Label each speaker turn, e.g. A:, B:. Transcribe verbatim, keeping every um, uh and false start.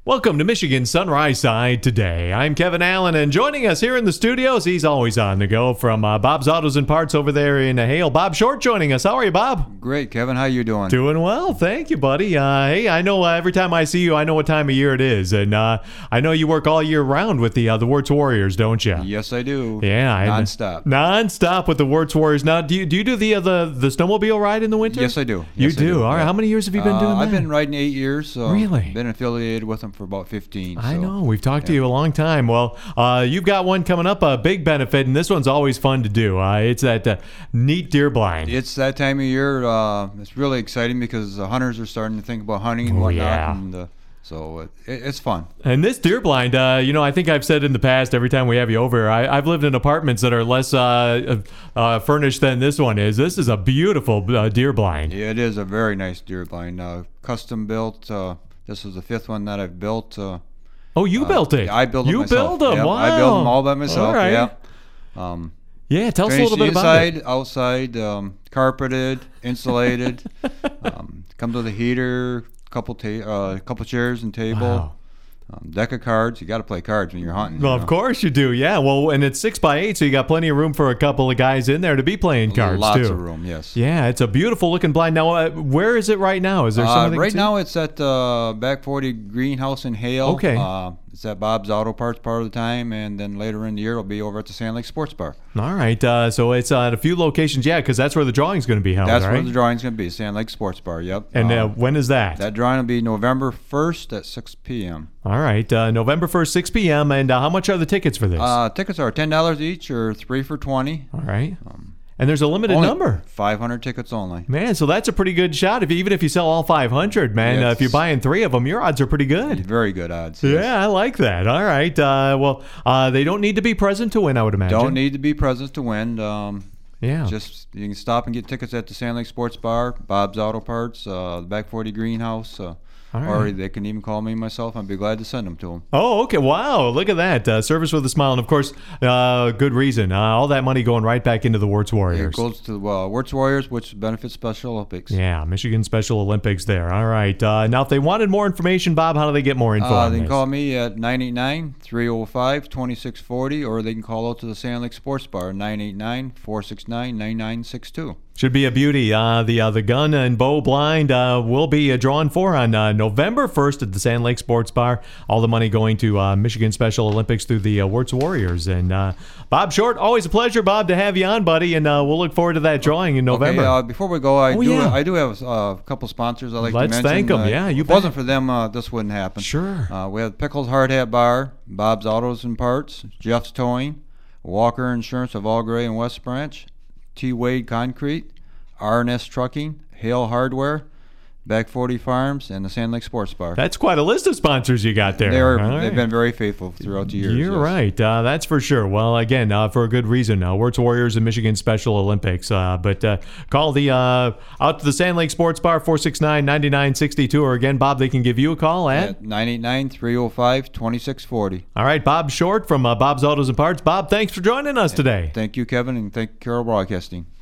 A: Welcome to Michigan Sunrise Side today. I'm Kevin Allen, and joining us here in the studios, he's always on the go from uh, Bob's Autos and Parts over there in uh, Hale. Bob Short joining us. How are you, Bob?
B: Great, Kevin. How you doing?
A: Doing well, thank you, buddy. Uh, hey, I know uh, every time I see you, I know what time of year it is, and uh, I know you work all year round with the uh, the Wirtz Warriors, don't you?
B: Yes, I do.
A: Yeah, I,
B: non-stop.
A: Non-stop with the Wirtz Warriors. Now, do you do you do the uh, the the snowmobile ride in the winter?
B: Yes, I do.
A: You
B: yes,
A: do.
B: I do.
A: All right.
B: Yeah.
A: How many years have you been
B: uh,
A: doing that?
B: I've been riding eight years. So
A: Really?
B: Been affiliated with them for about fifteen.
A: I
B: so.
A: know. We've talked
B: Yeah.
A: to you a long time. Well, uh, you've got one coming up, a big benefit, and this one's always fun to do. Uh, it's that uh, neat deer blind.
B: It's that time of year. Uh, it's really exciting because the hunters are starting to think about hunting and
A: Oh,
B: whatnot.
A: yeah.
B: And, uh, so it, it's fun.
A: And this deer blind, uh, you know, I think I've said in the past, every time we have you over, I, I've lived in apartments that are less uh, uh, furnished than this one is. This is a beautiful uh, deer blind.
B: Yeah, it is a very nice deer blind. Uh, custom built. Uh, this is the fifth one that I've built. Uh,
A: Oh, you
B: uh,
A: built it.
B: I built it
A: you
B: myself.
A: built them.
B: Yep,
A: Wow.
B: I built them all by myself.
A: All right.
B: Yeah. Um,
A: Yeah, tell us a
B: Finished
A: little bit about it.
B: inside, outside, um, carpeted, insulated. um, comes with a heater, couple ta- uh, couple chairs and table,
A: Wow.
B: um, deck of cards. You got to play cards when you're hunting.
A: Well,
B: you
A: of
B: know.
A: course you do. Yeah. Well, and it's six by eight, so you got plenty of room for a couple of guys in there to be playing cards
B: Lots
A: too.
B: of room. Yes.
A: Yeah, it's a beautiful looking blind. Now, uh, where is it right now? Is there
B: Uh,
A: something?
B: right
A: to-
B: now it's at uh, Back forty Greenhouse in Hale.
A: Okay.
B: Uh, it's at Bob's Auto Parts part of the time, and then later in the year it'll be over at the Sand Lake Sports Bar.
A: All right. Uh, so it's uh, at a few locations. Yeah, because that's where the drawing's going to be held.
B: That's
A: right?
B: where the drawing's going to be, Sand Lake Sports Bar. Yep.
A: And uh,
B: Uh,
A: when is that?
B: that drawing will be November first at six p.m.
A: All right. Uh, November first, six p.m. And uh, how much are the tickets for this?
B: Uh, tickets are ten dollars each, or three for twenty.
A: All right. And there's a limited
B: Only
A: number.
B: five hundred tickets only.
A: Man, so that's a pretty good shot. If even if you sell all five hundred, man, uh,
B: Yes.
A: if you're buying three of them, your odds are pretty good.
B: Very good odds. yes.
A: Yeah, I like that. All right. Uh, well, uh, they don't need to be present to win, I would imagine.
B: Don't need to be present to win. Um,
A: Yeah.
B: Just you can stop and get tickets at the Sand Lake Sports Bar, Bob's Auto Parts, uh, the Back forty Greenhouse, uh,
A: All
B: or
A: right.
B: they can even call me myself. I'd be glad to send them to them.
A: Oh, okay. Wow. Look at that. Uh, service with a smile. And, of course, uh, good reason. Uh, all that money going right back into the Wirtz
B: It
A: Warriors.
B: goes to uh, Wirtz Warriors, which benefits Special Olympics.
A: Yeah, Michigan Special Olympics there. All right. Uh, now, if they wanted more information, Bob, how do they get more info
B: Uh,
A: on
B: they can
A: this?
B: call me at nine eight nine, three oh five, two six four oh, or they can call out to the Sand Lake Sports Bar, nine eight nine, four six nine, nine nine six two.
A: Should be a beauty. Uh, the uh, the gun and bow blind uh, will be uh, drawn for on uh, November first at the Sand Lake Sports Bar. All the money going to uh, Michigan Special Olympics through the uh, Wirtz Warriors. And uh, Bob Short, always a pleasure, Bob, to have you on, buddy. And uh, we'll look forward to that drawing in November.
B: Okay, uh, before we go, I
A: Oh,
B: do
A: yeah.
B: I do have uh, a couple sponsors I'd like
A: Let's
B: to mention.
A: thank 'em.
B: Uh,
A: Yeah, you
B: If it wasn't
A: bet.
B: for them, uh, this wouldn't happen.
A: Sure.
B: Uh, we have Pickles Hard Hat Bar, Bob's Autos and Parts, Jeff's Towing, Walker Insurance of Allgray and West Branch, T. Wade Concrete, R and S Trucking, Hale Hardware, Back forty Farms, and the Sand Lake Sports Bar.
A: That's quite a list of sponsors you got there.
B: They're,
A: All
B: They've
A: right.
B: been very faithful throughout the years.
A: You're
B: yes.
A: right. Uh, that's for sure. Well, again, uh, for a good reason. Uh, Wirtz Warriors and Michigan Special Olympics. Uh, but uh, call the uh, out to the Sand Lake Sports Bar, four six nine, nine nine six two. Or again, Bob, they can give you a call at?
B: At nine eight nine, three oh five, two six four oh.
A: All right, Bob Short from uh, Bob's Autos and Parts. Bob, thanks for joining us today.
B: Thank you, Kevin, and thank Carroll Broadcasting.